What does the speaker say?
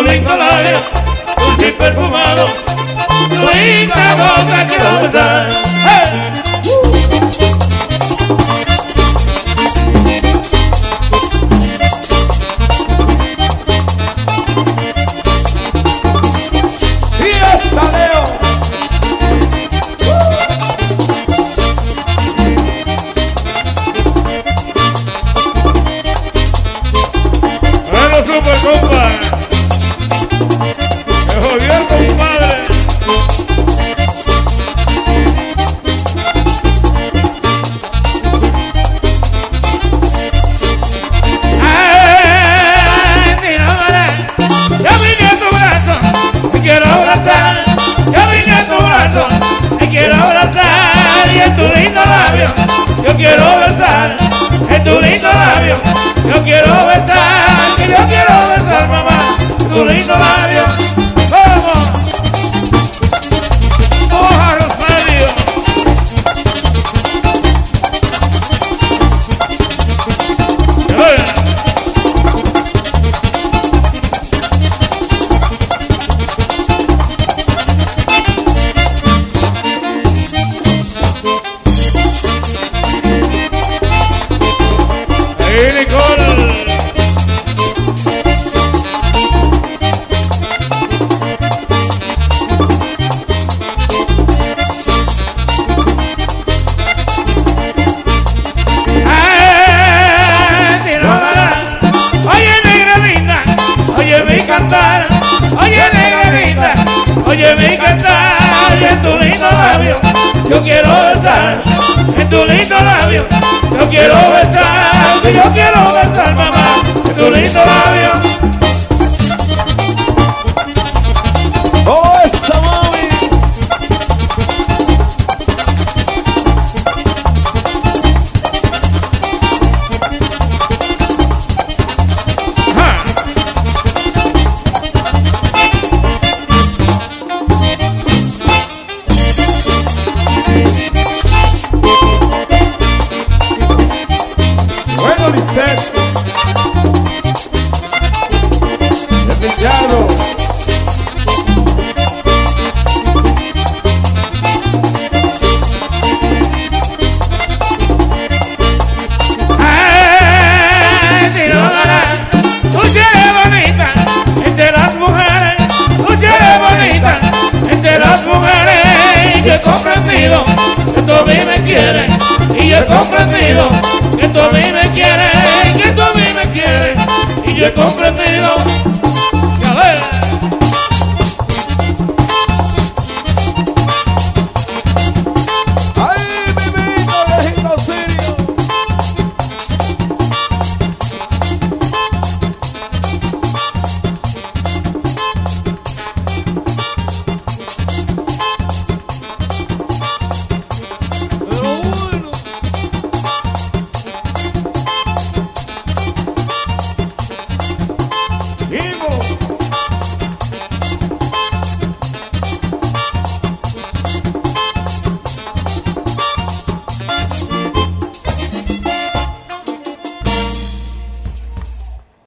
lindo labio, dulce y perfumado, tu linda boca quiero besar. ¡Hey! Compa, me jodió el compadre. Ay, mira, yo vine a tu brazo, te quiero abrazar. Yo vine a tu brazo, te quiero abrazar. Y en tu lindo labio, yo quiero besar. En tu lindo labio, yo quiero besar. Que yo quiero besar, mamá, tu lindo labio. ¡Vamos! ¡Oja, Rosario! ¡Hey, Nicole! Cantar, oye negrita, oye mi cantar. Y en tu lindo labio yo quiero besar, en tu lindo labio yo quiero besar. Que yo quiero besar, mamá, en tu lindo labio. ¡Oh, esa mami! He comprendido que tú a mí me quieres, y yo he comprendido que tú a mí me quieres, que tú a mí me quieres, y yo he comprendido